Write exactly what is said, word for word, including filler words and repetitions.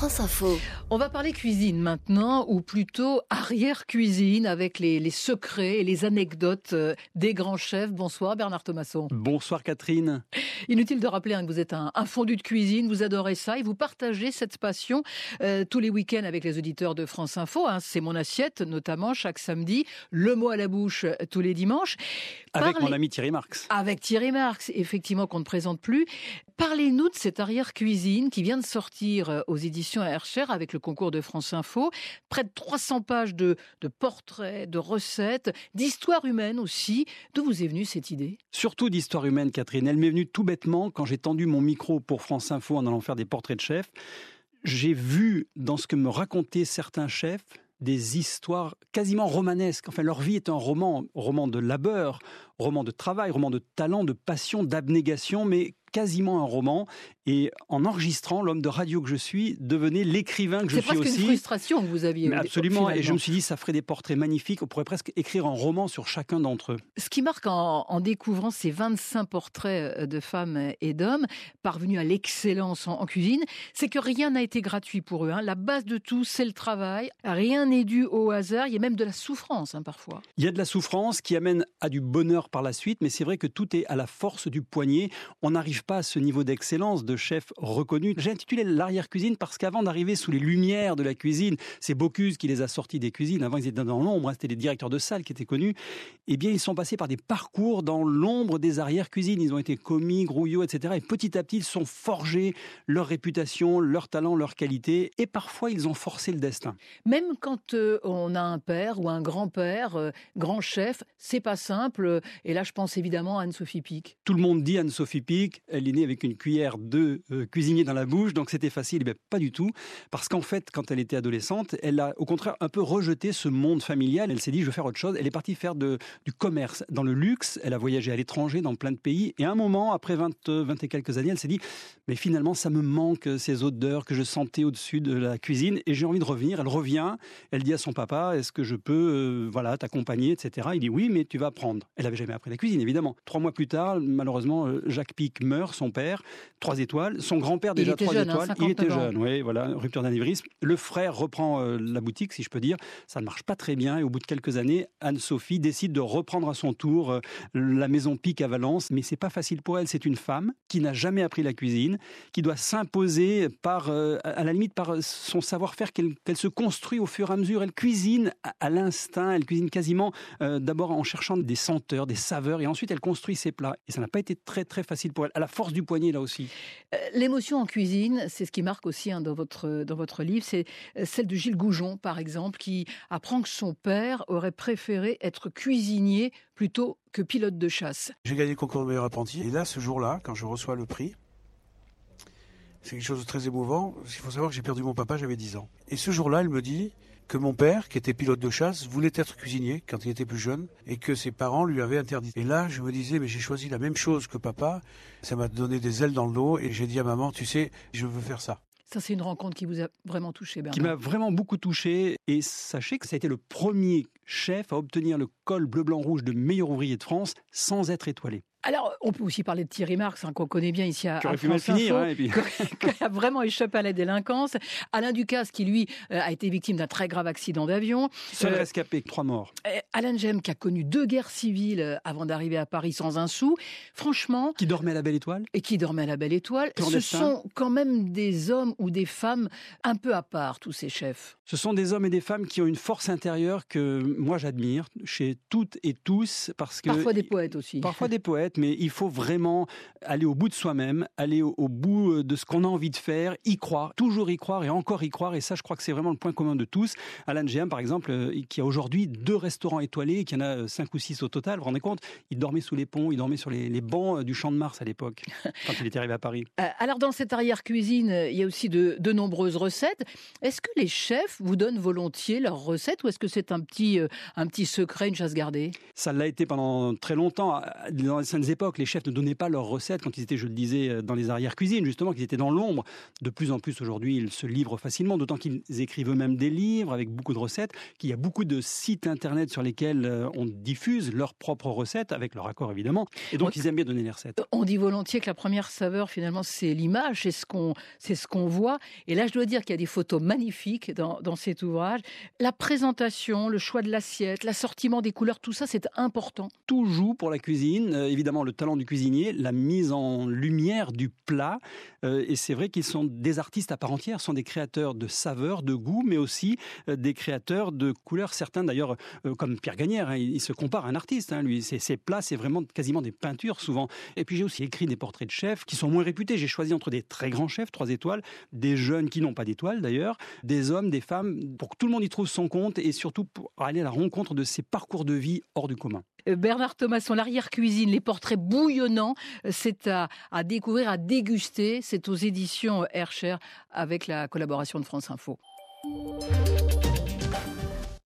France Info. On va parler cuisine maintenant, ou plutôt arrière-cuisine, avec les, les secrets et les anecdotes des grands chefs. Bonsoir Bernard Thomasson. Bonsoir Catherine. Inutile de rappeler hein, que vous êtes un, un fondu de cuisine, vous adorez ça et vous partagez cette passion euh, tous les week-ends avec les auditeurs de France Info. Hein. C'est mon assiette, notamment chaque samedi, le mot à la bouche tous les dimanches. Avec Parlez... mon ami Thierry Marx. Avec Thierry Marx, effectivement, qu'on ne présente plus. Parlez-nous de cette arrière-cuisine qui vient de sortir aux éditions Hercher avec le concours de France Info. Près de trois cents pages de, de portraits, de recettes, d'histoire humaine aussi. D'où vous est venue cette idée ? Surtout d'histoire humaine, Catherine. Elle m'est venue tout bêtement quand j'ai tendu mon micro pour France Info en allant faire des portraits de chefs. J'ai vu dans ce que me racontaient certains chefs des histoires quasiment romanesques. Enfin, leur vie est un roman, roman de labeur, roman de travail, roman de talent, de passion, d'abnégation, mais quasiment un roman. Et en enregistrant, l'homme de radio que je suis devenait l'écrivain que je suis aussi. C'est presque une frustration que vous aviez. Mais absolument. Finalement. Et je me suis dit, ça ferait des portraits magnifiques. On pourrait presque écrire un roman sur chacun d'entre eux. Ce qui marque en, en découvrant ces vingt-cinq portraits de femmes et d'hommes parvenus à l'excellence en, en cuisine, c'est que rien n'a été gratuit pour eux. Hein. La base de tout, c'est le travail. Rien n'est dû au hasard. Il y a même de la souffrance hein, parfois. Il y a de la souffrance qui amène à du bonheur par la suite. Mais c'est vrai que tout est à la force du poignet. On n'arrive pas à ce niveau d'excellence de chef reconnu. J'ai intitulé l'arrière-cuisine parce qu'avant d'arriver sous les lumières de la cuisine, c'est Bocuse qui les a sortis des cuisines. Avant, ils étaient dans l'ombre, c'était les directeurs de salle qui étaient connus. Eh bien, ils sont passés par des parcours dans l'ombre des arrière-cuisines. Ils ont été commis, grouillots, et cetera. Et petit à petit, ils sont forgés leur réputation, leur talent, leur qualité. Et parfois, ils ont forcé le destin. Même quand euh, on a un père ou un grand-père, euh, grand chef, c'est pas simple. Et là, je pense évidemment à Anne-Sophie Pic. Tout le monde dit Anne-Sophie Pic. Elle est née avec une cuillère de euh, cuisinier dans la bouche, donc c'était facile. Eh bien, pas du tout, parce qu'en fait, quand elle était adolescente, elle a au contraire un peu rejeté ce monde familial. Elle s'est dit, je veux faire autre chose. Elle est partie faire de, du commerce dans le luxe. Elle a voyagé à l'étranger, dans plein de pays. Et à un moment, après vingt, vingt et quelques années, elle s'est dit, mais finalement, ça me manque ces odeurs que je sentais au-dessus de la cuisine et j'ai envie de revenir. Elle revient, elle dit à son papa, est-ce que je peux euh, voilà, t'accompagner, et cetera. Il dit, oui, mais tu vas apprendre. Elle n'avait jamais appris la cuisine, évidemment. Trois mois plus tard, malheureusement, Jacques Pic meurt, son père, trois étoiles. Son grand-père, déjà trois jeune, étoiles. Hein, il était jeune, oui, voilà, rupture d'anévrisme. Le frère reprend euh, la boutique, si je peux dire. Ça ne marche pas très bien. Et au bout de quelques années, Anne-Sophie décide de reprendre à son tour euh, la maison Pic à Valence. Mais c'est pas facile pour elle. C'est une femme qui n'a jamais appris la cuisine, qui doit s'imposer par, euh, à la limite, par son savoir-faire qu'elle, qu'elle se construit au fur et à mesure. Elle cuisine à, à l'instinct. Elle cuisine quasiment euh, d'abord en cherchant des senteurs, des saveurs. Et ensuite, elle construit ses plats. Et ça n'a pas été très, très facile pour elle. À la force du poignet, là aussi. Euh, l'émotion en cuisine, c'est ce qui marque aussi hein, dans, votre, dans votre livre, c'est celle de Gilles Goujon, par exemple, qui apprend que son père aurait préféré être cuisinier plutôt que pilote de chasse. J'ai gagné le concours de meilleur apprenti, et là, ce jour-là, quand je reçois le prix, c'est quelque chose de très émouvant. Il faut savoir que j'ai perdu mon papa, j'avais dix ans. Et ce jour-là, elle me dit que mon père, qui était pilote de chasse, voulait être cuisinier quand il était plus jeune et que ses parents lui avaient interdit. Et là, je me disais, mais j'ai choisi la même chose que papa. Ça m'a donné des ailes dans le dos et j'ai dit à maman, tu sais, je veux faire ça. Ça, c'est une rencontre qui vous a vraiment touché, Bernard. Qui m'a vraiment beaucoup touché. Et sachez que ça a été le premier chef à obtenir le col bleu, blanc, rouge de meilleur ouvrier de France sans être étoilé. Alors, on peut aussi parler de Thierry Marx, hein, qu'on connaît bien ici à, à France finir, Info, hein, et puis... qui a vraiment échappé à la délinquance. Alain Ducasse, qui lui euh, a été victime d'un très grave accident d'avion. Seul euh, rescapé, trois morts. Euh, Alain Gemme, qui a connu deux guerres civiles euh, avant d'arriver à Paris sans un sou. Franchement... Qui dormait à la Belle Étoile. Et qui dormait à la Belle Étoile. Ce sont quand même des hommes ou des femmes un peu à part, tous ces chefs. Ce sont des hommes et des femmes qui ont une force intérieure que moi j'admire, chez toutes et tous. Parce que parfois des poètes aussi. Parfois des poètes, mais il faut vraiment aller au bout de soi-même, aller au, au bout de ce qu'on a envie de faire, y croire, toujours y croire et encore y croire. Et ça, je crois que c'est vraiment le point commun de tous. Alain Gemme, par exemple, qui a aujourd'hui deux restaurants étoilés, et qui en a cinq ou six au total, vous vous rendez compte ? Il dormait sous les ponts, il dormait sur les, les bancs du Champ de Mars à l'époque, quand il était arrivé à Paris. Euh, alors, dans cette arrière-cuisine, il y a aussi de, de nombreuses recettes. Est-ce que les chefs vous donnent volontiers leurs recettes ou est-ce que c'est un petit, euh, un petit secret, une chasse gardée ? Ça l'a été pendant très longtemps. Dans les certaines époques, les chefs ne donnaient pas leurs recettes quand ils étaient, je le disais, dans les arrières-cuisines, justement, qu'ils étaient dans l'ombre. De plus en plus, aujourd'hui, ils se livrent facilement, d'autant qu'ils écrivent eux-mêmes des livres avec beaucoup de recettes, qu'il y a beaucoup de sites internet sur lesquels on diffuse leurs propres recettes, avec leur accord évidemment, et donc on, ils aiment bien donner les recettes. On dit volontiers que la première saveur, finalement, c'est l'image, c'est ce qu'on, c'est ce qu'on voit. Et là, je dois dire qu'il y a des photos magnifiques dans, dans cet ouvrage. La présentation, le choix de l'assiette, l'assortiment des couleurs, tout ça, c'est important. Tout joue pour la cuisine, euh, évidemment le talent du cuisinier, la mise en lumière du plat, euh, et c'est vrai qu'ils sont des artistes à part entière, sont des créateurs de saveurs, de goûts, mais aussi euh, des créateurs de couleurs. Certains d'ailleurs, euh, comme Pierre Gagnère, hein, il, il se compare à un artiste, hein, lui, ses, ses plats, c'est vraiment quasiment des peintures souvent. Et puis j'ai aussi écrit des portraits de chefs qui sont moins réputés. J'ai choisi entre des très grands chefs, trois étoiles, des jeunes qui n'ont pas d'étoiles d'ailleurs, des hommes, des femmes, pour que tout le monde y trouve son compte et surtout pour aller à la rencontre de ces parcours de vie hors du commun. Bernard Thomasson, l'arrière-cuisine, les portraits bouillonnants, c'est à, à découvrir, à déguster. C'est aux éditions Hercher avec la collaboration de France Info.